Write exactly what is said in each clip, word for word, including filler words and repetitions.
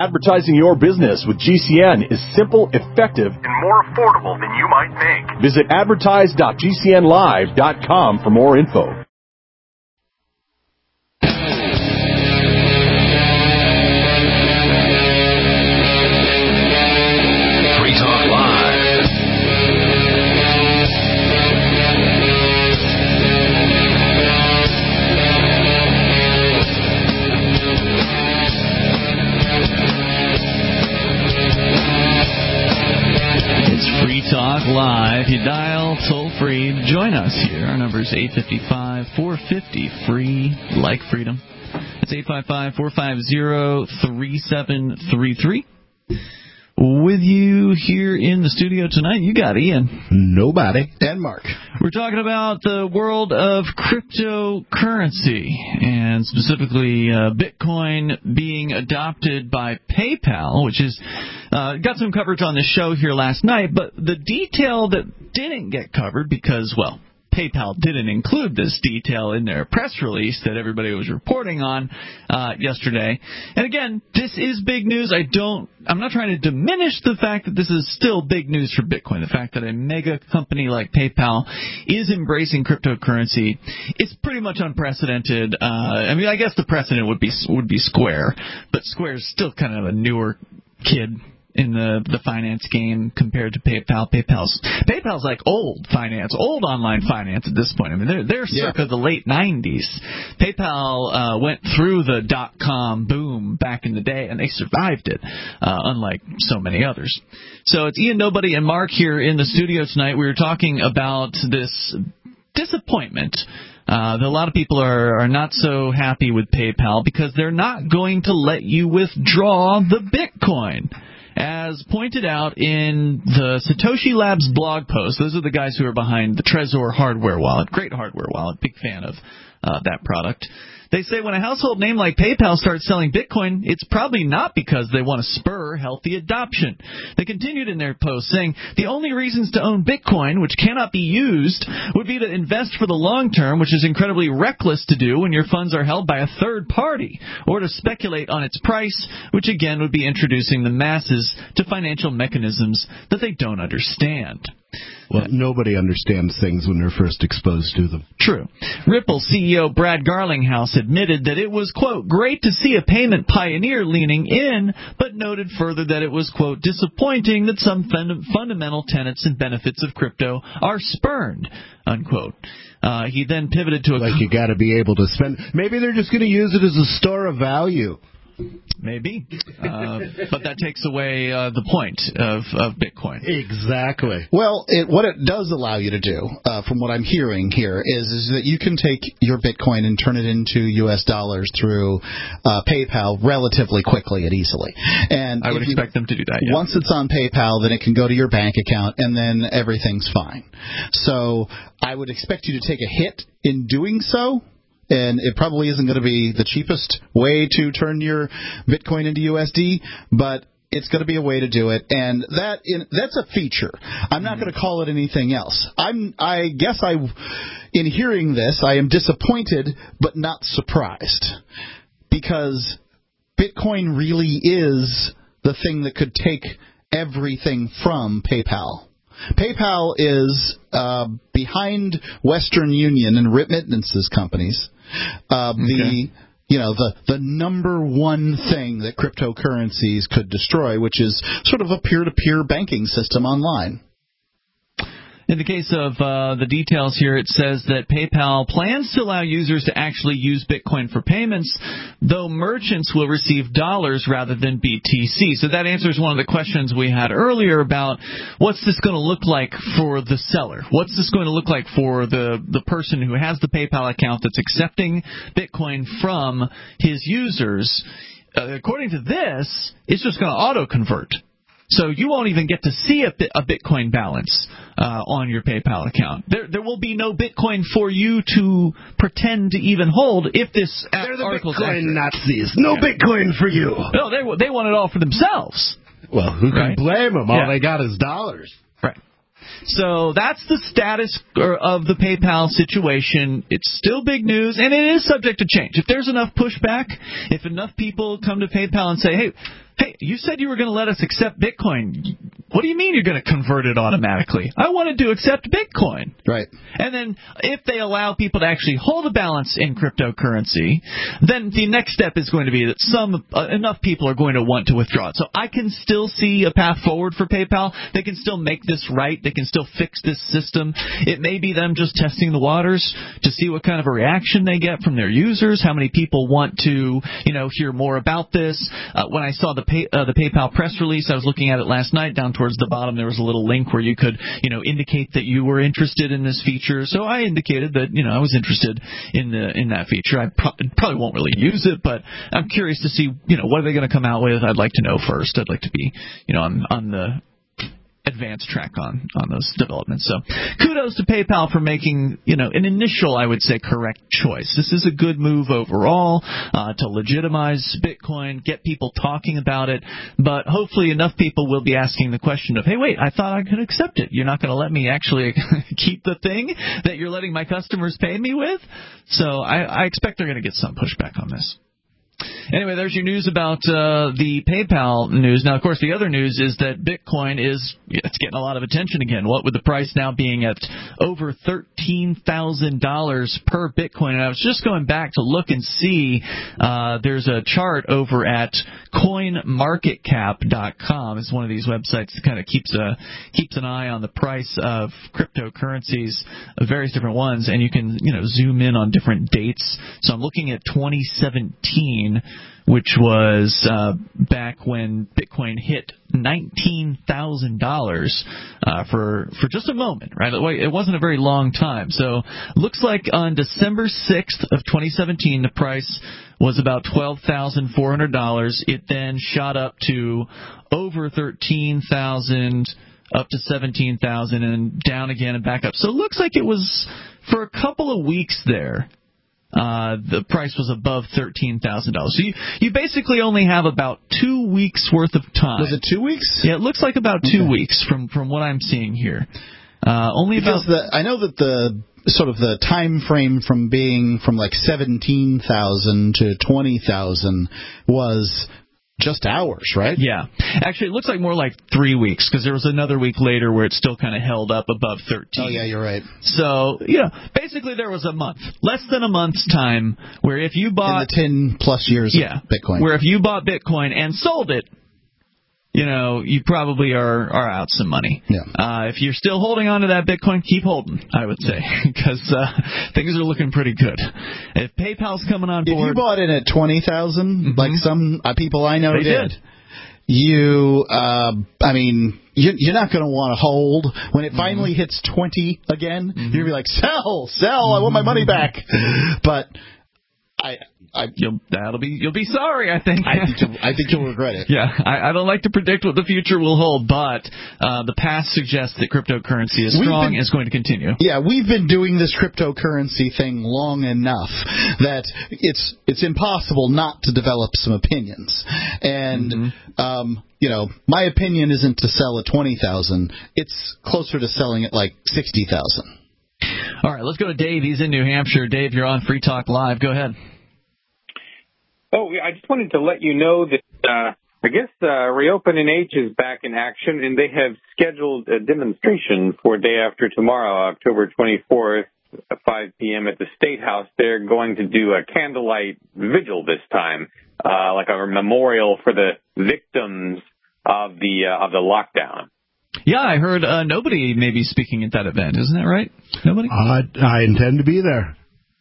Advertising your business with G C N is simple, effective, and more affordable than you might think. Visit advertise dot g c n live dot com for more info. Free Talk Live. Free Talk Live. You dial toll free to join us here. Our number is eight five five, four five zero, free, like freedom. It's eight five five, four five zero, three seven three three. With you here in the studio tonight, you got Ian. Nobody. And Mark. We're talking about the world of cryptocurrency, and specifically uh, Bitcoin being adopted by PayPal, which is uh, got some coverage on the show here last night, but the detail that didn't get covered because, well, PayPal didn't include this detail in their press release that everybody was reporting on uh, yesterday. And again, this is big news. I don't, I'm not trying to diminish the fact that this is still big news for Bitcoin. The fact that a mega company like PayPal is embracing cryptocurrency is pretty much unprecedented. Uh, I mean, I guess the precedent would be would be Square, but Square is still kind of a newer kid in the the finance game compared to PayPal. PayPal's PayPal's like old finance, old online finance at this point. I mean, they're they're circa yeah. the late nineties. PayPal uh, went through the dot com boom back in the day, and they survived it, uh, unlike so many others. So it's Ian, Nobody, and Mark here in the studio tonight. We were talking about this disappointment. Uh, a lot of people are, are not so happy with PayPal because they're not going to let you withdraw the Bitcoin. As pointed out in the Satoshi Labs blog post, those are the guys who are behind the Trezor hardware wallet. Great hardware wallet. Big fan of uh, that product. They say when a household name like PayPal starts selling Bitcoin, it's probably not because they want to spur healthy adoption. They continued in their post saying, the only reasons to own Bitcoin, which cannot be used, would be to invest for the long term, which is incredibly reckless to do when your funds are held by a third party, or to speculate on its price, which again would be introducing the masses to financial mechanisms that they don't understand. Well, nobody understands things when they're first exposed to them. True. Ripple C E O Brad Garlinghouse admitted that it was, quote, great to see a payment pioneer leaning in, but noted further that it was, quote, disappointing that some fund- fundamental tenets and benefits of crypto are spurned, unquote. Uh, he then pivoted to a... Like you got to be able to spend... Maybe they're just going to use it as a store of value. Maybe. Uh, but that takes away uh, the point of, of Bitcoin. Exactly. Well, it, what it does allow you to do, uh, from what I'm hearing here, is, is that you can take your Bitcoin and turn it into U S dollars through uh, PayPal relatively quickly and easily. And I would you, expect them to do that, yeah. Once it's on PayPal, then it can go to your bank account, and then everything's fine. So I would expect you to take a hit in doing so. And it probably isn't going to be the cheapest way to turn your Bitcoin into U S D, but it's going to be a way to do it, and that in, that's a feature. I'm not going to call it anything else. I'm, I guess I, in hearing this, I am disappointed but not surprised, because Bitcoin really is the thing that could take everything from PayPal. PayPal is uh, behind Western Union and remittances companies. Uh, okay. The you know the the number one thing that cryptocurrencies could destroy, which is sort of a peer-to-peer banking system online. In the case of uh, the details here, it says that PayPal plans to allow users to actually use Bitcoin for payments, though merchants will receive dollars rather than B T C. So that answers one of the questions we had earlier about what's this going to look like for the seller? What's this going to look like for the, the person who has the PayPal account that's accepting Bitcoin from his users? Uh, according to this, it's just going to auto-convert. So you won't even get to see a, a Bitcoin balance uh, on your PayPal account. There, there will be no Bitcoin for you to pretend to even hold if this They're the article's Bitcoin accurate. Nazis. No yeah. Bitcoin for you. No, they they want it all for themselves. Well, who can right? blame them? All yeah. they got is dollars. Right. So that's the status of the PayPal situation. It's still big news, and it is subject to change. If there's enough pushback, if enough people come to PayPal and say, hey, hey, you said you were going to let us accept Bitcoin. What do you mean you're going to convert it automatically? I wanted to accept Bitcoin. Right. And then if they allow people to actually hold a balance in cryptocurrency, then the next step is going to be that some uh, enough people are going to want to withdraw it. So I can still see a path forward for PayPal. They can still make this right. They can still fix this system. It may be them just testing the waters to see what kind of a reaction they get from their users, how many people want to, you know, hear more about this. Uh, when I saw the pay, uh, the PayPal press release, I was looking at it last night. Down towards the bottom, there was a little link where you could, you know, indicate that you were interested in this feature. So I indicated that, you know, I was interested in the in that feature. I pro- probably won't really use it, but I'm curious to see, you know, what are they going to come out with. I'd like to know first. I'd like to be, you know, on, on the advanced track on, on those developments. So kudos to PayPal for making, you know, an initial, I would say, correct choice. This is a good move overall uh, to legitimize Bitcoin, get people talking about it, but hopefully enough people will be asking the question of, hey, wait, I thought I could accept it. You're not going to let me actually keep the thing that you're letting my customers pay me with? So I, I expect they're going to get some pushback on this. Anyway, there's your news about uh, the PayPal news. Now, of course, the other news is that Bitcoin is it's getting a lot of attention again. What with the price now being at over thirteen thousand dollars per Bitcoin. And I was just going back to look and see. Uh, there's a chart over at coin market cap dot com. It's one of these websites that kind of keeps a keeps an eye on the price of cryptocurrencies, of various different ones, and you can you know zoom in on different dates. So I'm looking at twenty seventeen. Which was uh, back when Bitcoin hit nineteen thousand dollars uh, for for just a moment, right? It wasn't a very long time. So looks like on December sixth of twenty seventeen, the price was about twelve thousand four hundred dollars. It then shot up to over thirteen thousand dollars, up to seventeen thousand dollars, and down again and back up. So it looks like it was for a couple of weeks there. Uh, the price was above thirteen thousand dollars. So you, you basically only have about two weeks worth of time. Was it two weeks? Yeah, it looks like about two okay. weeks from, from what I'm seeing here. Uh, only because about the, I know that the sort of the time frame from being from like seventeen thousand to twenty thousand was just hours, right? Yeah. Actually, it looks like more like three weeks because there was another week later where it still kind of held up above thirteen. Oh, yeah, you're right. So, you know, basically there was a month, less than a month's time, where if you bought... In the ten plus years yeah, of Bitcoin. Where if you bought Bitcoin and sold it, you know, you probably are, are out some money. Yeah. Uh, if you're still holding on to that Bitcoin, keep holding, I would say, because uh, things are looking pretty good. If PayPal's coming on board... If you bought in at twenty thousand dollars, mm-hmm. like some uh, people I know they did, did, you, uh, I mean, you, you're not going to want to hold. When it finally mm-hmm. hits twenty again, mm-hmm. you're going to be like, sell, sell, mm-hmm. I want my money back. But... I, I, you'll that'll be you'll be sorry. I think. I think you'll, I think you'll regret it. Yeah, I, I don't like to predict what the future will hold, but uh, the past suggests that cryptocurrency is strong and is going to continue. Yeah, we've been doing this cryptocurrency thing long enough that it's it's impossible not to develop some opinions. And mm-hmm. um, you know, my opinion isn't to sell at twenty thousand; it's closer to selling at like sixty thousand. All right, let's go to Dave. He's in New Hampshire. Dave, you're on Free Talk Live. Go ahead. Oh, I just wanted to let you know that uh, I guess uh, Reopen N H is back in action, and they have scheduled a demonstration for day after tomorrow, October twenty-fourth, at five p.m. at the State House. They're going to do a candlelight vigil this time, uh, like a memorial for the victims of the uh, of the lockdown. Yeah, I heard uh, nobody may be speaking at that event. Isn't that right? Nobody? Uh, I intend to be there.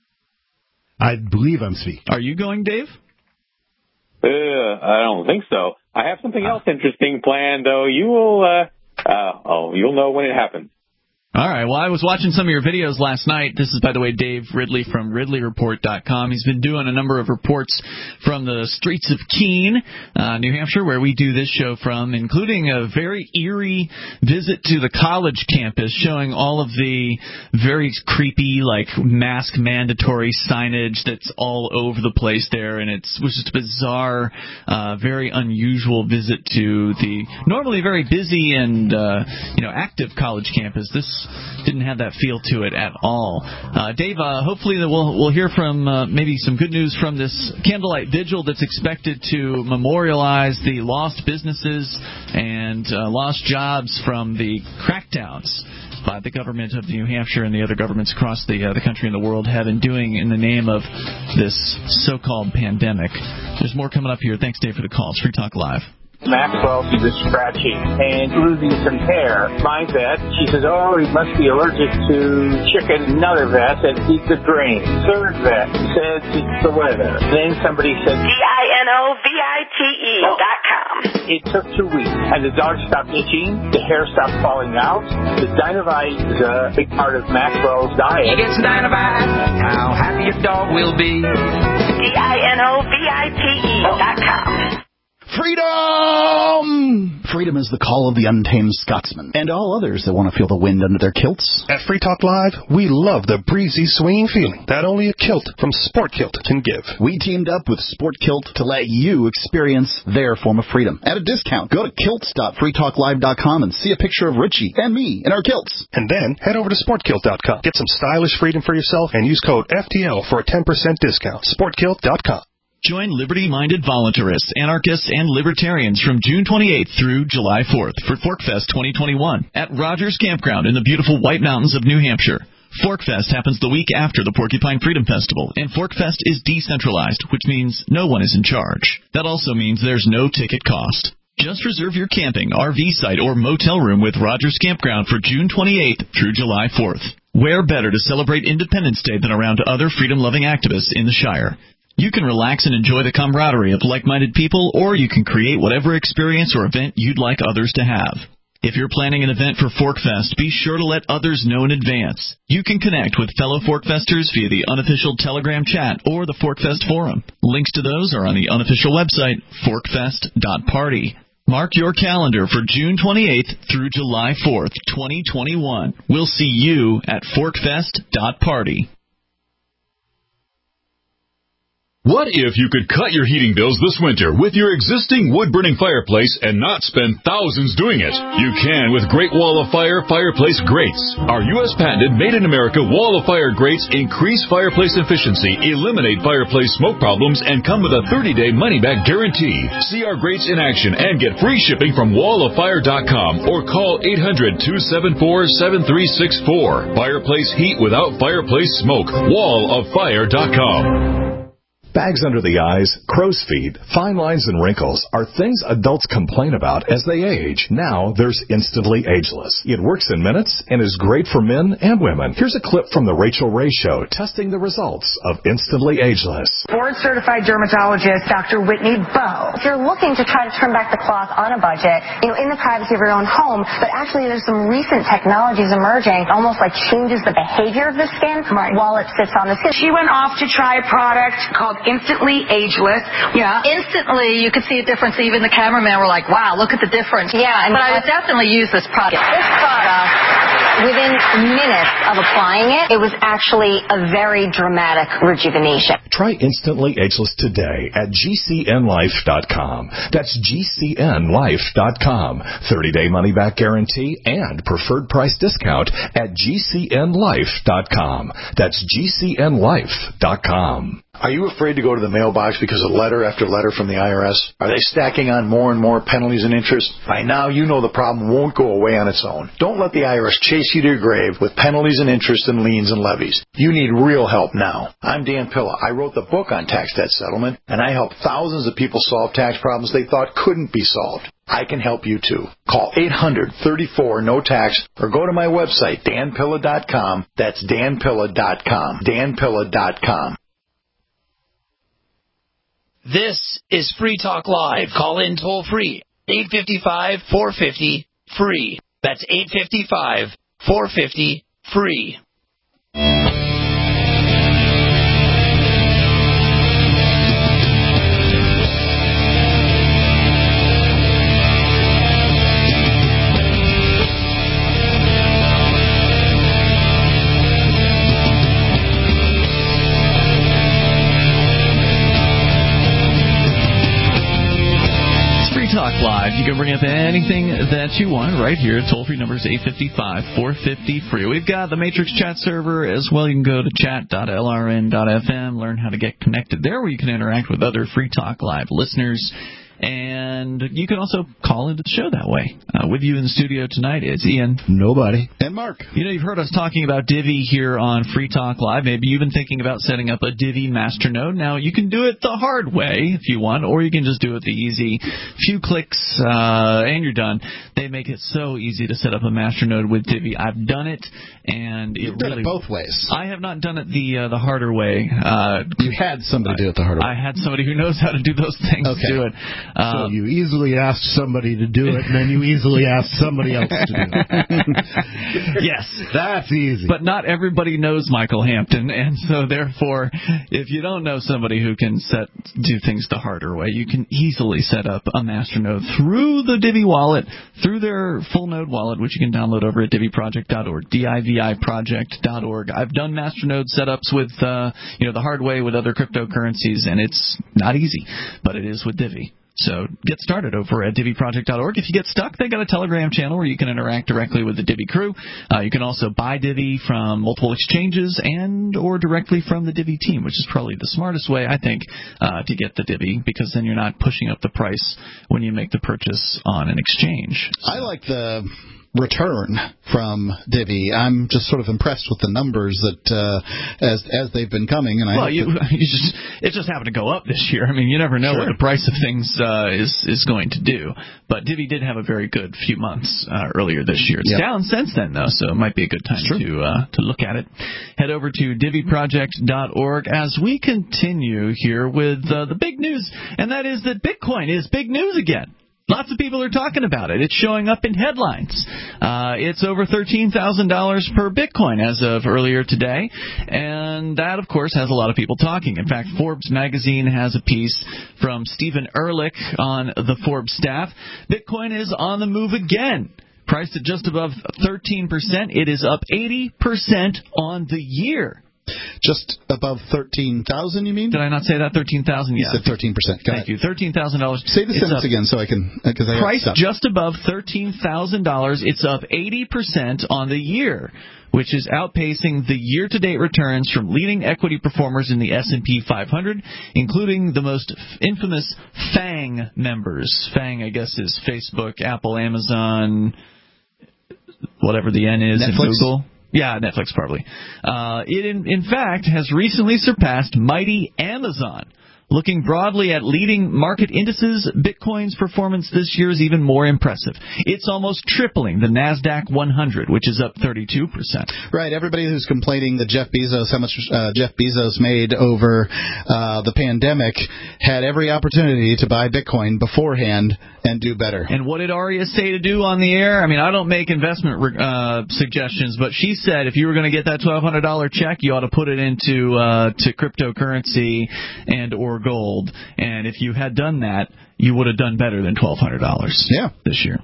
I believe I'm speaking. Are you going, Dave? Uh, I don't think so. I have something else interesting planned, though. You will, uh, uh, oh, you'll know when it happens. All right. Well, I was watching some of your videos last night. This is, by the way, Dave Ridley from Ridley Report dot com. He's been doing a number of reports from the streets of Keene, uh, New Hampshire, where we do this show from, including a very eerie visit to the college campus showing all of the very creepy, like, mask mandatory signage that's all over the place there. And it was just a bizarre, uh, very unusual visit to the normally very busy and, uh, you know, active college campus. This didn't have that feel to it at all. Uh, Dave, uh, hopefully that we'll we'll hear from uh, maybe some good news from this candlelight vigil that's expected to memorialize the lost businesses and uh, lost jobs from the crackdowns by the government of New Hampshire and the other governments across the uh, the country and the world have been doing in the name of this so-called pandemic. There's more coming up here. Thanks, Dave, for the call. It's Free Talk Live. Maxwell, she was scratching and losing some hair. My vet, she says, oh, he must be allergic to chicken. Another vet said, eat the drain. Third vet says, it's the weather. Then somebody said, D I N O V I T E dot com. It took two weeks, and the dog stopped itching, the hair stopped falling out. The Dynovite is a big part of Maxwell's diet. He gets Dynovite, how happy your dog will be. D I N O V I T E dot com. Freedom! Freedom is the call of the untamed Scotsman and all others that want to feel the wind under their kilts. At Free Talk Live, we love the breezy, swinging feeling that only a kilt from Sport Kilt can give. We teamed up with Sport Kilt to let you experience their form of freedom at a discount. Go to kilts dot free talk live dot com and see a picture of Richie and me in our kilts. And then head over to sport kilt dot com. Get some stylish freedom for yourself and use code F T L for a ten percent discount. sport kilt dot com. Join liberty-minded voluntarists, anarchists, and libertarians from June twenty-eighth through July fourth for ForkFest twenty twenty-one at Rogers Campground in the beautiful White Mountains of New Hampshire. ForkFest happens the week after the Porcupine Freedom Festival, and ForkFest is decentralized, which means no one is in charge. That also means there's no ticket cost. Just reserve your camping, R V site, or motel room with Rogers Campground for June twenty-eighth through July fourth. Where better to celebrate Independence Day than around other freedom-loving activists in the Shire? You can relax and enjoy the camaraderie of like-minded people, or you can create whatever experience or event you'd like others to have. If you're planning an event for ForkFest, be sure to let others know in advance. You can connect with fellow ForkFesters via the unofficial Telegram chat or the ForkFest forum. Links to those are on the unofficial website, forkfest dot party. Mark your calendar for June twenty-eighth through July fourth, twenty twenty-one. We'll see you at forkfest dot party. What if you could cut your heating bills this winter with your existing wood-burning fireplace and not spend thousands doing it? You can with Great Wall of Fire Fireplace Grates. Our U S patented made-in-America Wall of Fire grates increase fireplace efficiency, eliminate fireplace smoke problems, and come with a thirty-day money-back guarantee. See our grates in action and get free shipping from wall of fire dot com or call eight hundred, two seven four, seven three six four. Fireplace heat without fireplace smoke. wall of fire dot com. Bags under the eyes, crow's feet, fine lines, and wrinkles are things adults complain about as they age. Now there's Instantly Ageless. It works in minutes and is great for men and women. Here's a clip from the Rachel Ray Show testing the results of Instantly Ageless. Board-certified dermatologist Doctor Whitney Bowe. If you're looking to try to turn back the clock on a budget, you know, in the privacy of your own home, but actually there's some recent technologies emerging, almost like changes the behavior of the skin right. while it sits on the skin. She went off to try a product called Instantly Ageless. Yeah. Instantly, you could see a difference. Even the cameraman were like, wow, look at the difference. Yeah. And but I would definitely use this product. This product, within minutes of applying it, it was actually a very dramatic rejuvenation. Try Instantly Ageless today at G C N life dot com. That's G C N life dot com. thirty-day money-back guarantee and preferred price discount at G C N life dot com. That's G C N life dot com. Are you afraid to go to the mailbox because of letter after letter from the I R S? Are they stacking on more and more penalties and interest? By now, you know the problem won't go away on its own. Don't let the I R S chase you to your grave with penalties and interest and liens and levies. You need real help now. I'm Dan Pilla. I wrote the book on tax debt settlement, and I helped thousands of people solve tax problems they thought couldn't be solved. I can help you too. Call eight hundred, thirty-four, no tax or go to my website, dan pilla dot com. That's dan pilla dot com. dan pilla dot com. This is Free Talk Live. Call in toll free. eight five five, four five zero, free. That's eight five five, four fifty free. Talk Live. You can bring up anything that you want right here. Toll-free number is eight five five, four five zero, free. We've got the Matrix chat server as well. You can go to chat dot L R N dot F M, learn how to get connected there, where you can interact with other Free Talk Live listeners. And you can also call into the show that way. Uh, with you in the studio tonight is Ian. Nobody. And Mark. You know, you've heard us talking about Divi here on Free Talk Live. Maybe you've been thinking about setting up a Divi masternode. Now, you can do it the hard way if you want, or you can just do it the easy. Few clicks, uh, and you're done. They make it so easy to set up a masternode with Divi. I've done it, and it You've done really, it both ways. I have not done it the uh, the harder way. Uh, you had somebody I, do it the harder way. I had somebody who knows how to do those things okay. do it. Um, so you easily asked somebody to do it, and then you easily asked somebody else to do it. Yes. That's easy. But not everybody knows Michael Hampton, and so therefore, if you don't know somebody who can set do things the harder way, you can easily set up a masternode through the Divi wallet, through their full node wallet, which you can download over at divi project dot org, D I V I project dot org. I've done masternode setups with, uh, you know, the hard way with other cryptocurrencies, and it's not easy, but it is with Divi. So get started over at divi project dot org. If you get stuck, they got a Telegram channel where you can interact directly with the Divi crew. Uh, you can also buy Divi from multiple exchanges and or directly from the Divi team, which is probably the smartest way, I think, uh, to get the Divi, because then you're not pushing up the price when you make the purchase on an exchange. So. I like the return from Divi. I'm just sort of impressed with the numbers that uh, as as they've been coming. And I well, you, you just it just happened to go up this year. I mean, you never know sure. what the price of things uh, is is going to do. But Divi did have a very good few months uh, earlier this year. It's yep. down since then, though, so it might be a good time to uh, to look at it. Head over to divi project dot org as we continue here with uh, the big news, and that is that Bitcoin is big news again. Lots of people are talking about it. It's showing up in headlines. Uh, it's over thirteen thousand dollars per Bitcoin as of earlier today, and that, of course, has a lot of people talking. In fact, Forbes magazine has a piece from Stephen Ehrlich on the Forbes staff. Bitcoin is on the move again. Priced at just above thirteen percent, it is up eighty percent on the year. Just above thirteen thousand, you mean? Did I not say that? thirteen thousand? You yeah. said thirteen percent. Thank you. thirteen thousand dollars. Say the sentence again so I can... Cause I Price just above thirteen thousand dollars. It's up eighty percent on the year, which is outpacing the year-to-date returns from leading equity performers in the S and P five hundred, including the most infamous FANG members. FANG, I guess, is Facebook, Apple, Amazon, whatever the N is, Netflix. And Google. Yeah, Netflix probably. Uh, it, in, in fact, has recently surpassed mighty Amazon. Looking broadly at leading market indices, Bitcoin's performance this year is even more impressive. It's almost tripling the NASDAQ one hundred, which is up thirty-two percent. Right. Everybody who's complaining that Jeff Bezos, how much uh, Jeff Bezos made over uh, the pandemic, had every opportunity to buy Bitcoin beforehand and do better. And what did Aria say to do on the air? I mean, I don't make investment uh, suggestions, but she said if you were going to get that twelve hundred dollars check, you ought to put it into uh, to cryptocurrency and or gold. And if you had done that, you would have done better than twelve hundred dollars yeah. this year.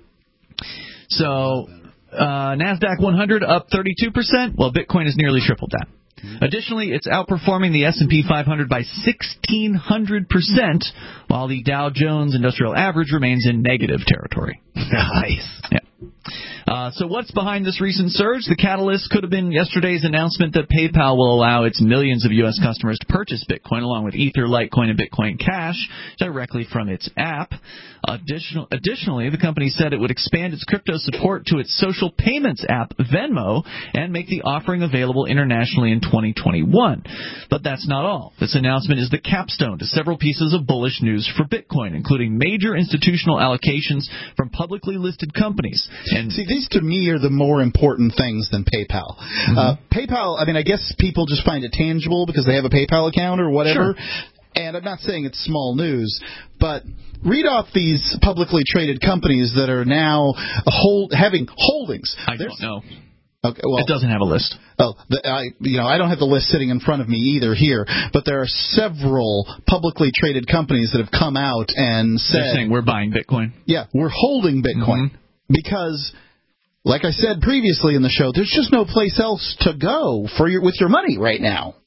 So uh, NASDAQ one hundred up thirty-two percent. Well, Bitcoin has nearly tripled that. Additionally, it's outperforming the S and P five hundred by sixteen hundred percent, while the Dow Jones Industrial Average remains in negative territory. Nice. Yeah. Uh, so what's behind this recent surge? The catalyst could have been yesterday's announcement that PayPal will allow its millions of U S customers to purchase Bitcoin along with Ether, Litecoin, and Bitcoin Cash directly from its app. Additional, additionally, the company said it would expand its crypto support to its social payments app, Venmo, and make the offering available internationally in twenty twenty-one. But that's not all. This announcement is the capstone to several pieces of bullish news for Bitcoin, including major institutional allocations from publicly listed companies. And see, these to me are the more important things than PayPal. Mm-hmm. Uh, PayPal, I mean, I guess people just find it tangible because they have a PayPal account or whatever. Sure. and I'm not saying it's small news, but read off these publicly traded companies that are now hold, having holdings. I There's, don't know. Okay, well, it doesn't have a list. Oh, the, I, you know, I don't have the list sitting in front of me either here, but there are several publicly traded companies that have come out and said, they're saying we're buying Bitcoin. Yeah, we're holding Bitcoin mm-hmm. because, like I said previously in the show, there's just no place else to go for your with your money right now.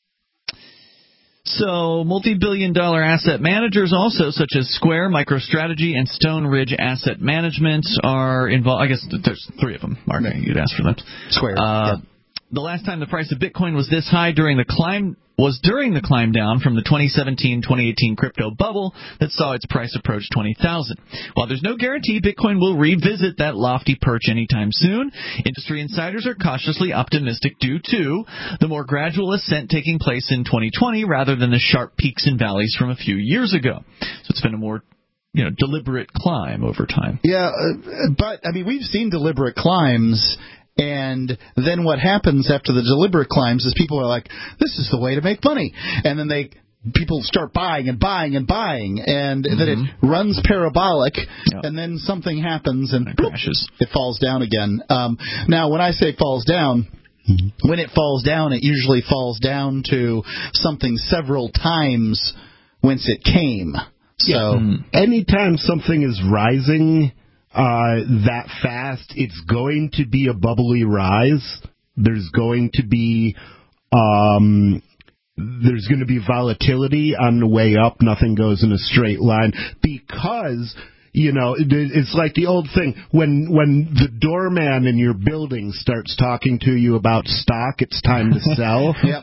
So, multi-billion dollar asset managers also, such as Square, MicroStrategy, and Stone Ridge Asset Management, are involved. I guess there's three of them, Mark. You'd ask for them. Square. Uh, yeah. The last time the price of Bitcoin was this high during the climb was during the climb down from the twenty seventeen twenty eighteen crypto bubble that saw its price approach twenty thousand. While there's no guarantee Bitcoin will revisit that lofty perch anytime soon, industry insiders are cautiously optimistic due to the more gradual ascent taking place in twenty twenty rather than the sharp peaks and valleys from a few years ago. So it's been a more you know, deliberate climb over time. Yeah, uh, but, I mean, we've seen deliberate climbs. And then what happens after the deliberate climbs is people are like, this is the way to make money. And then they people start buying and buying and buying. And mm-hmm. then it runs parabolic. Yep. And then something happens and it crashes. It falls down again. Um, now, when I say falls down, mm-hmm. when it falls down, it usually falls down to something several times whence it came. So yeah. mm-hmm. anytime something is rising Uh, that fast, it's going to be a bubbly rise. There's going to be um, there's going to be volatility on the way up. Nothing goes in a straight line because, you know, it's like the old thing. When when the doorman in your building starts talking to you about stock, it's time to sell. Yep.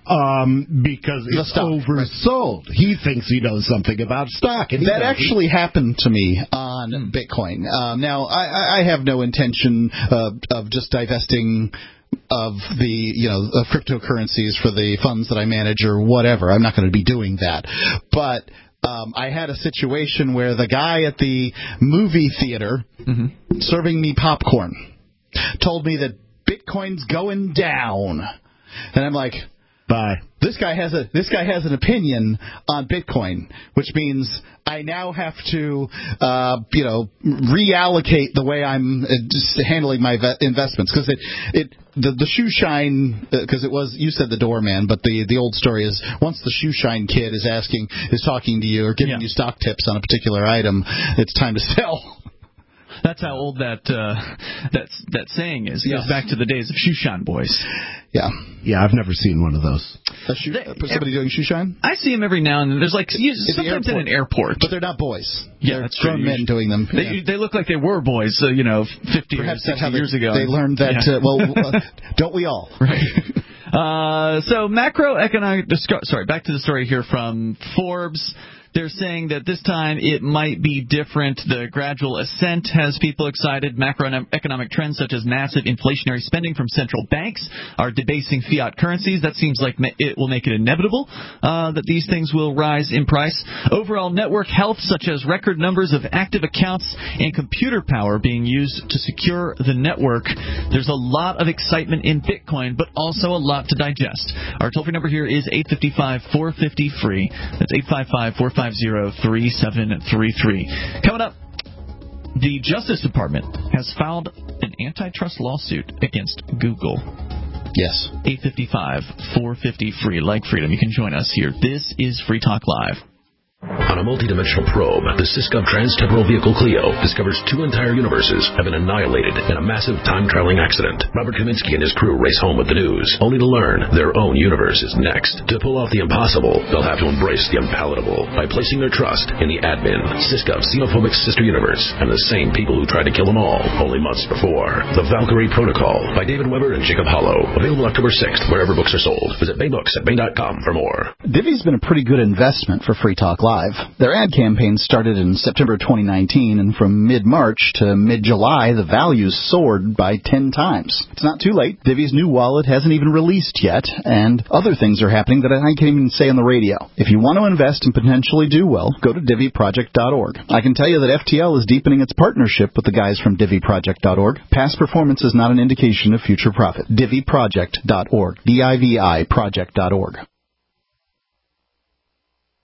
Um, because the it's stock, oversold. Right. He thinks he knows something about stock. And that doesn't. Actually happened to me on mm. Bitcoin. Um, now, I, I have no intention uh, of just divesting of the, you know, of cryptocurrencies for the funds that I manage or whatever. I'm not going to be doing that. But Um, I had a situation where the guy at the movie theater mm-hmm. serving me popcorn told me that Bitcoin's going down. And I'm like, bye. This guy has a this guy has an opinion on Bitcoin, which means I now have to, uh, you know, reallocate the way I'm just handling my ve- investments because it it the the shoe shine because uh, it was you said the doorman, but the the old story is once the shoe shine kid is asking is talking to you or giving yeah. you stock tips on a particular item, it's time to sell. That's how old that uh, that that saying is. It yes. goes back to the days of shoeshine boys. Yeah, yeah. I've never seen one of those. A shoe, they, somebody doing shoeshine? I see them every now and then. There's like you, sometimes in an airport, but they're not boys. Yeah, they're that's grown true. men doing them. They, yeah. they look like they were boys, uh, you know, fifty Perhaps or sixty that's how years they, ago. They learned that. Yeah. Uh, well, uh, don't we all? Right. Uh, so macroeconomic. Sorry, back to the story here from Forbes. They're saying that this time it might be different. The gradual ascent has people excited. Macroeconomic trends such as massive inflationary spending from central banks are debasing fiat currencies. That seems like it will make it inevitable uh, that these things will rise in price. Overall network health, such as record numbers of active accounts and computer power being used to secure the network. There's a lot of excitement in Bitcoin, but also a lot to digest. Our toll-free number here is eight five five, four five zero, free. That's eight five five, four five zero, three seven three three. Coming up, the Justice Department has filed an antitrust lawsuit against Google. Yes. eight five five, four five zero, free. Like freedom. You can join us here. This is Free Talk Live. On a multidimensional probe, the Syscov Trans-Temporal Vehicle Clio discovers two entire universes have been annihilated in a massive time-traveling accident. Robert Kaminsky and his crew race home with the news, only to learn their own universe is next. To pull off the impossible, they'll have to embrace the unpalatable by placing their trust in the admin, Syscov's xenophobic sister universe, and the same people who tried to kill them all only months before. The Valkyrie Protocol by David Weber and Jacob Hollow. Available October sixth, wherever books are sold. Visit Baybooks at Bain dot com for more. Divvy's been a pretty good investment for Free Talk Live. Their ad campaign started in September twenty nineteen, and from mid-March to mid-July, the values soared by ten times. It's not too late. Divvy's new wallet hasn't even released yet, and other things are happening that I can't even say on the radio. If you want to invest and potentially do well, go to Divvy Project dot org. I can tell you that F T L is deepening its partnership with the guys from Divvy Project dot org. Past performance is not an indication of future profit. Divvy Project dot org. D I V I Project dot org.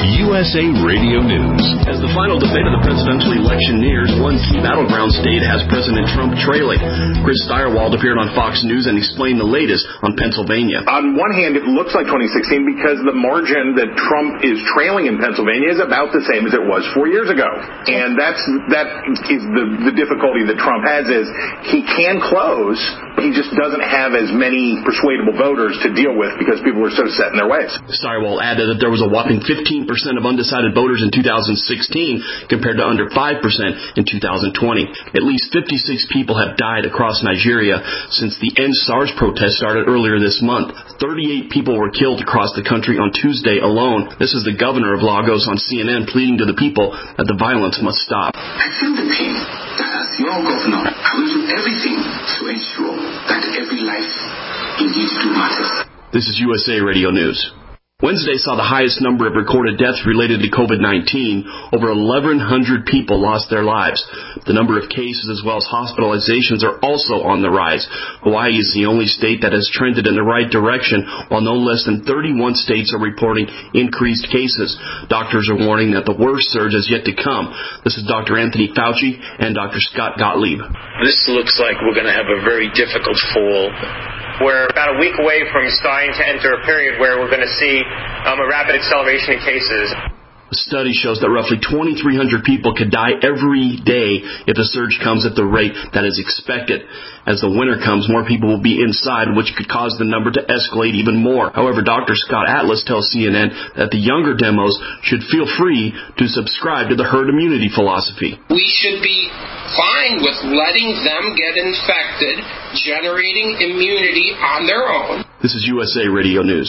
U S A Radio News. As the final debate of the presidential election nears, one key battleground state has President Trump trailing. Chris Steyerwald appeared on Fox News and explained the latest on Pennsylvania. On one hand, it looks like twenty sixteen because the margin that Trump is trailing in Pennsylvania is about the same as it was four years ago. And that's that is the, the difficulty that Trump has is he can close, he just doesn't have as many persuadable voters to deal with because people are so set in their ways. Steyerwald added that there was a whopping fifteen percent of undecided voters in two thousand sixteen compared to under five percent in two thousand twenty. At least fifty-six people have died across Nigeria since the End SARS protest started earlier this month. thirty-eight people were killed across the country on Tuesday alone. This is the governor of Lagos on C N N pleading to the people that the violence must stop. I feel the pain that as your governor, I will do everything to ensure that every life indeed do matters. This is U S A Radio News. Wednesday saw the highest number of recorded deaths related to COVID nineteen. Over eleven hundred people lost their lives. The number of cases as well as hospitalizations are also on the rise. Hawaii is the only state that has trended in the right direction, while no less than thirty-one states are reporting increased cases. Doctors are warning that the worst surge is yet to come. This is Doctor Anthony Fauci and Doctor Scott Gottlieb. This looks like we're going to have a very difficult fall. We're about a week away from starting to enter a period where we're going to see um, a rapid acceleration in cases. A study shows that roughly twenty-three hundred people could die every day if the surge comes at the rate that is expected. As the winter comes, more people will be inside, which could cause the number to escalate even more. However, Doctor Scott Atlas tells C N N that the younger demos should feel free to subscribe to the herd immunity philosophy. We should be fine with letting them get infected, generating immunity on their own. This is U S A Radio News.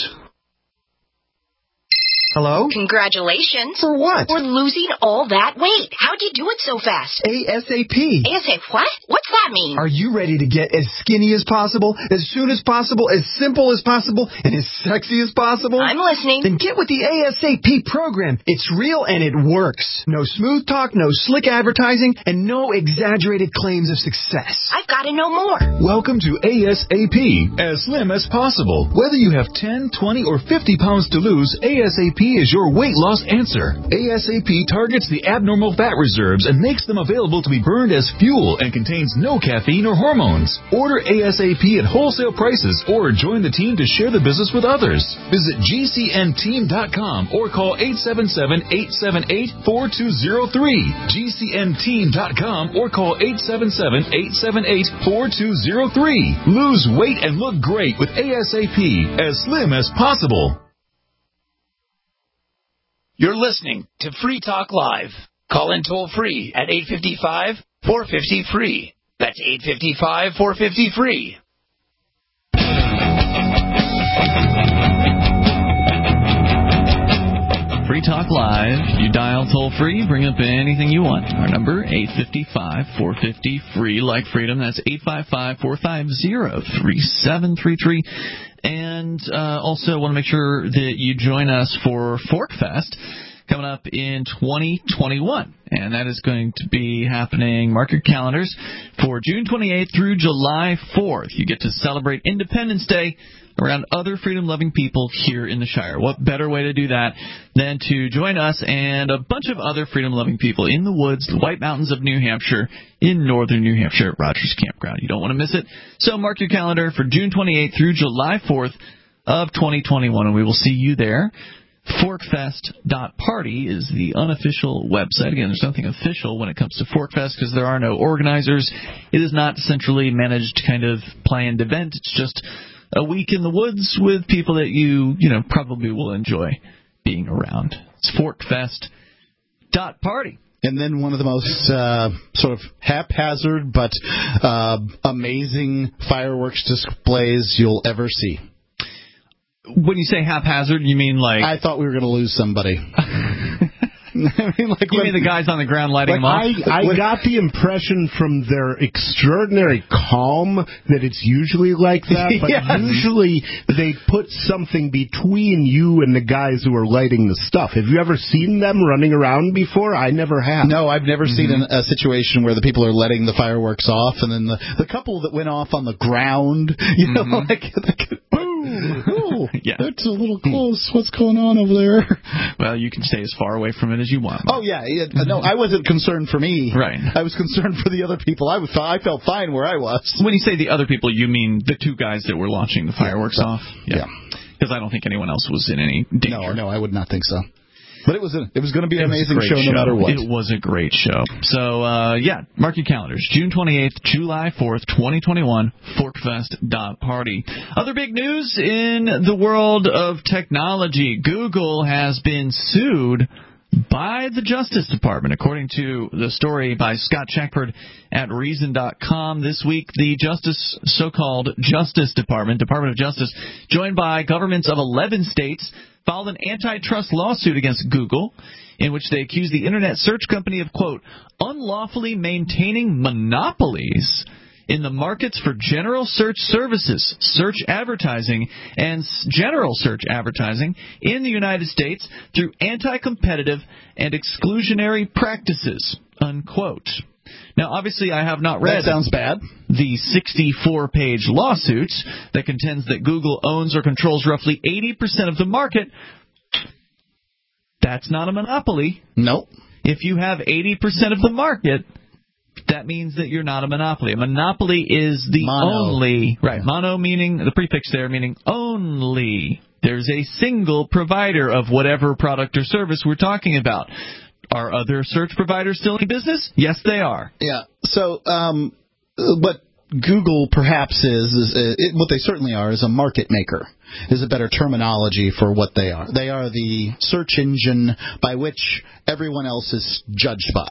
Hello? Congratulations. For what? For losing all that weight. How'd you do it so fast? ASAP. ASAP what? What's that mean? Are you ready to get as skinny as possible, as soon as possible, as simple as possible, and as sexy as possible? I'm listening. Then get with the ASAP program. It's real and it works. No smooth talk, no slick advertising, and no exaggerated claims of success. I've got to know more. Welcome to ASAP, as slim as possible. Whether you have ten, twenty, or fifty pounds to lose, ASAP is your weight loss answer. ASAP targets the abnormal fat reserves and makes them available to be burned as fuel and contains no caffeine or hormones. Order ASAP at wholesale prices or join the team to share the business with others. Visit G C N team dot com or call eight seven seven, eight seven eight, four two zero three. G C N team dot com or call eight seven seven, eight seven eight, four two zero three. Lose weight and look great with ASAP, as slim as possible. You're listening to Free Talk Live. Call in toll free at eight five five, four five zero, free. That's eight five five, four five zero, free. Free Talk Live. You dial toll free, bring up anything you want. Our number, eight five five, four five zero, free, like freedom. That's eight five five, four five zero, three seven three three. And uh, also want to make sure that you join us for Fork Fest coming up in twenty twenty-one. And that is going to be happening, mark your calendars, for June twenty-eighth through July fourth. You get to celebrate Independence Day around other freedom-loving people here in the Shire. What better way to do that than to join us and a bunch of other freedom-loving people in the woods, the White Mountains of New Hampshire, in northern New Hampshire at Rogers Campground. You don't want to miss it. So mark your calendar for June twenty-eighth through July fourth of twenty twenty-one, and we will see you there. Forkfest dot party is the unofficial website. Again, there's nothing official when it comes to Forkfest because there are no organizers. It is not centrally managed kind of planned event. It's just a week in the woods with people that you, you know, probably will enjoy being around. It's Forkfest dot party. And then one of the most uh, sort of haphazard but uh, amazing fireworks displays you'll ever see. When you say haphazard, you mean like... I thought we were going to lose somebody. I mean, like you when, mean the guys on the ground lighting like them up? I, I got the impression from their extraordinary calm that it's usually like that, but yes. Usually they put something between you and the guys who are lighting the stuff. Have you ever seen them running around before? I never have. No, I've never mm-hmm. seen an, a situation where the people are letting the fireworks off, and then the, the couple that went off on the ground, you know, mm-hmm. like, like boom, boom. oh, yeah. that's a little close. What's going on over there? Well, you can stay as far away from it as you want. Oh, yeah. yeah no, I wasn't concerned for me. Right. I was concerned for the other people. I was I felt fine where I was. When you say the other people, you mean the two guys that were launching the fireworks yeah. off? Yeah. Because I don't think anyone else was in any danger. No, no, I would not think so. But it was a, it was going to be an amazing show, show no matter what. It was a great show. So, uh, yeah, mark your calendars. June twenty-eighth, July fourth, twenty twenty-one, Forkfest dot party. Other big news in the world of technology. Google has been sued by the Justice Department. According to the story by Scott Shackford at Reason dot com this week, the Justice, so-called Justice Department, Department of Justice, joined by governments of eleven states, filed an antitrust lawsuit against Google in which they accuse the Internet search company of, quote, unlawfully maintaining monopolies in the markets for general search services, search advertising, and general search advertising in the United States through anti-competitive and exclusionary practices, unquote. Now, obviously, I have not read that sounds bad. the sixty-four page lawsuit that contends that Google owns or controls roughly eighty percent of the market. That's not a monopoly. Nope. If you have eighty percent of the market, that means that you're not a monopoly. A monopoly is the Mono. only. Right. Mono meaning, the prefix there meaning only. There's a single provider of whatever product or service we're talking about. Are other search providers still in business? Yes, they are. Yeah. So, um, what Google perhaps is, is uh, it, what they certainly are, is a market maker, is a better terminology for what they are. They are the search engine by which everyone else is judged by.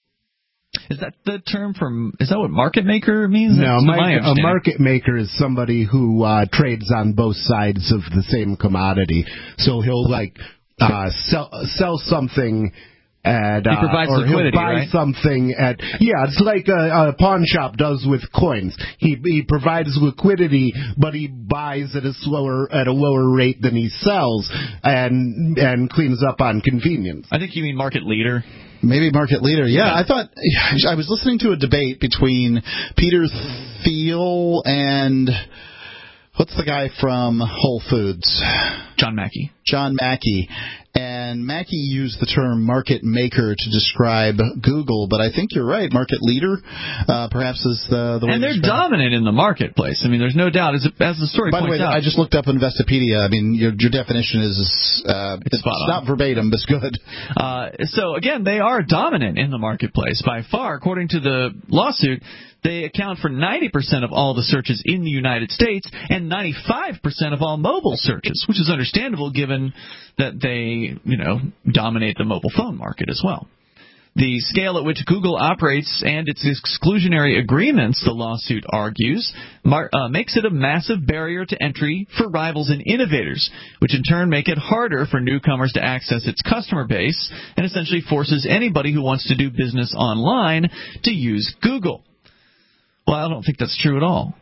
Is that the term from, is that what market maker means? No, That's my, my a market maker is somebody who uh, trades on both sides of the same commodity. So he'll, like, uh, sell, sell something at, uh, he provides or liquidity, he'll buy right? something at, yeah, it's like a, a pawn shop does with coins. He he provides liquidity, but he buys at a slower at a lower rate than he sells, and and cleans up on convenience. I think you mean market leader. Maybe market leader. Yeah, yeah, I thought I was listening to a debate between Peter Thiel and what's the guy from Whole Foods? John Mackey. John Mackey. And Mackey used the term market maker to describe Google, but I think you're right. Market leader, uh, perhaps is the, the way. And to they're describe dominant in the marketplace. I mean, there's no doubt. As, as the story By points the way, out, I just looked up Investopedia. I mean, your, your definition is uh, it's, it's not verbatim, but it's good. Uh, so again, they are dominant in the marketplace by far. According to the lawsuit, they account for ninety percent of all the searches in the United States and ninety-five percent of all mobile searches, which is understandable given that they, you know, dominate the mobile phone market as well. The scale at which Google operates and its exclusionary agreements, the lawsuit argues, mar- uh, makes it a massive barrier to entry for rivals and innovators, which in turn make it harder for newcomers to access its customer base and essentially forces anybody who wants to do business online to use Google. Well, I don't think that's true at all.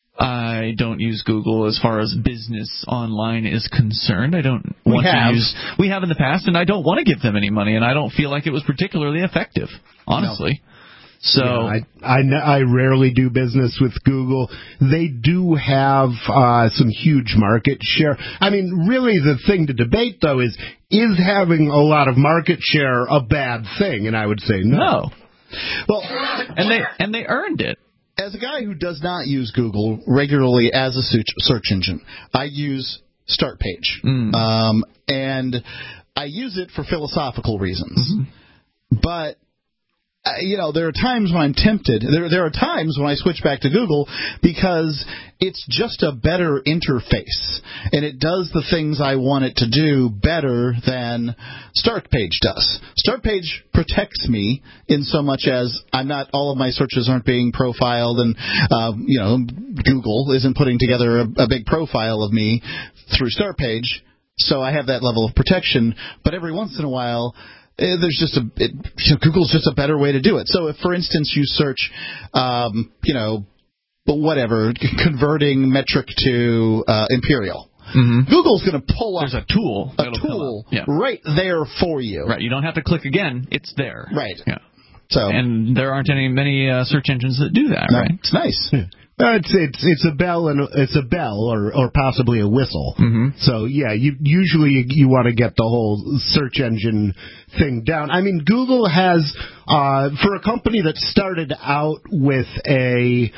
I don't use Google as far as business online is concerned. I don't we want have. to use. We have in the past, and I don't want to give them any money, and I don't feel like it was particularly effective, honestly. No. So yeah, I, I I rarely do business with Google. They do have uh, some huge market share. I mean, really, the thing to debate though is is having a lot of market share a bad thing? And I would say no. No. Well, and they and they earned it. As a guy who does not use Google regularly as a search, search engine, I use Startpage. Mm. Um, and I use it for philosophical reasons. Mm-hmm. But, uh, you know, there are times when I'm tempted. There, there are times when I switch back to Google because it's just a better interface. And it does the things I want it to do better than Startpage does. Startpage protects me in so much as I'm not, all of my searches aren't being profiled, and uh, you know, Google isn't putting together a, a big profile of me through Startpage, so I have that level of protection. But every once in a while, eh, there's just a it, you know, Google's just a better way to do it. So if, for instance, you search, um, you know, whatever, converting metric to uh, imperial. Mm-hmm. Google's going to pull up There's a tool, a tool yeah. right there for you. Right, you don't have to click again; it's there. Right. Yeah. So, and there aren't any many uh, search engines that do that. No, right? It's nice. Yeah. Uh, it's it's it's a bell and it's a bell or or possibly a whistle. Mm-hmm. So yeah, you usually you, you want to get the whole search engine thing down. I mean, Google has uh, for a company that started out with a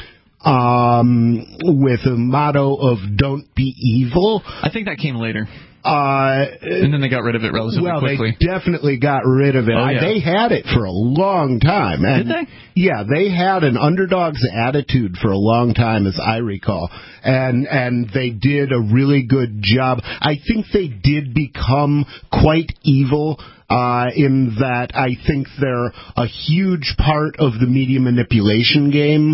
um, with a motto of "Don't be evil." I think that came later. Uh, and then they got rid of it relatively well, quickly. They definitely got rid of it. Oh, yeah. They had it for a long time. And Did they? Yeah, they had an underdog's attitude for a long time, as I recall. And and they did a really good job. I think they did become quite evil uh, in that I think they're a huge part of the media manipulation game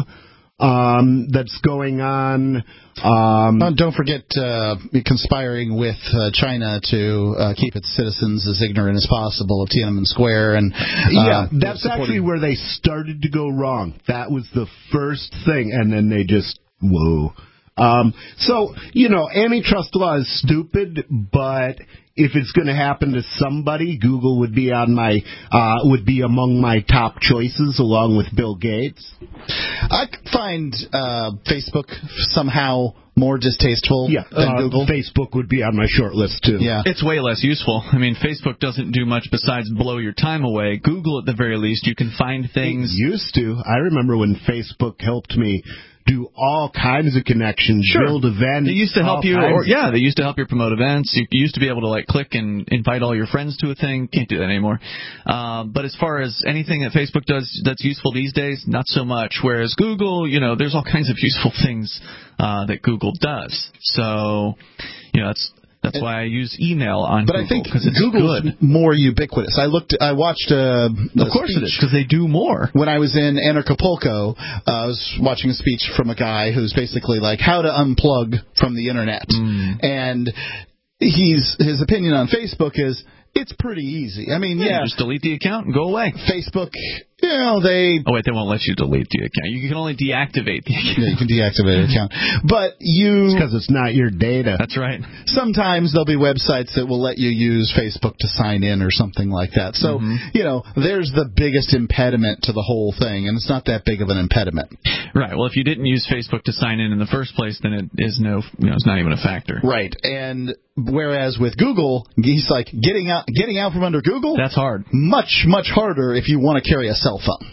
um, that's going on. Um, oh, don't forget uh, conspiring with uh, China to uh, keep its citizens as ignorant as possible of Tiananmen Square. And uh, yeah, that's supporting... actually where they started to go wrong. That was the first thing, and then they just, whoa. Um, so, you know, antitrust law is stupid, but if it's going to happen to somebody, Google would be on my uh, would be among my top choices, along with Bill Gates. I find uh, Facebook somehow more distasteful yeah, than uh, Google. Facebook would be on my short list too. Yeah, it's way less useful. I mean, Facebook doesn't do much besides blow your time away. Google, at the very least, you can find things. It used to. I remember when Facebook helped me do all kinds of connections, sure. build events. They used to help you, or yeah, they used to help you promote events. You, you used to be able to like click and invite all your friends to a thing. Can't do that anymore. Um, but as far as anything that Facebook does that's useful these days, not so much. Whereas Google, you know, there's all kinds of useful things uh, that Google does. So, you know, that's. That's why I use email on but Google. I think because it's Google's good. more ubiquitous. I looked, I watched. Uh, of course it is, because they do more. When I was in Anarchapulco, uh, I was watching a speech from a guy who's basically like how to unplug from the internet, mm. and he's his opinion on Facebook is it's pretty easy. I mean, yeah, yeah just delete the account and go away. Facebook. You know, they... Oh, wait, they won't let you delete the account. You can only deactivate the account. Yeah, you can deactivate the account. But you... It's because it's not your data. That's right. Sometimes there'll be websites that will let you use Facebook to sign in or something like that. So, mm-hmm. you know, there's the biggest impediment to the whole thing, and it's not that big of an impediment. Right. Well, if you didn't use Facebook to sign in in the first place, then it is no... You know, it's not even a factor. Right. And whereas with Google, he's like, getting out, getting out from under Google... That's hard. Much, much harder if you want to carry a cell phone.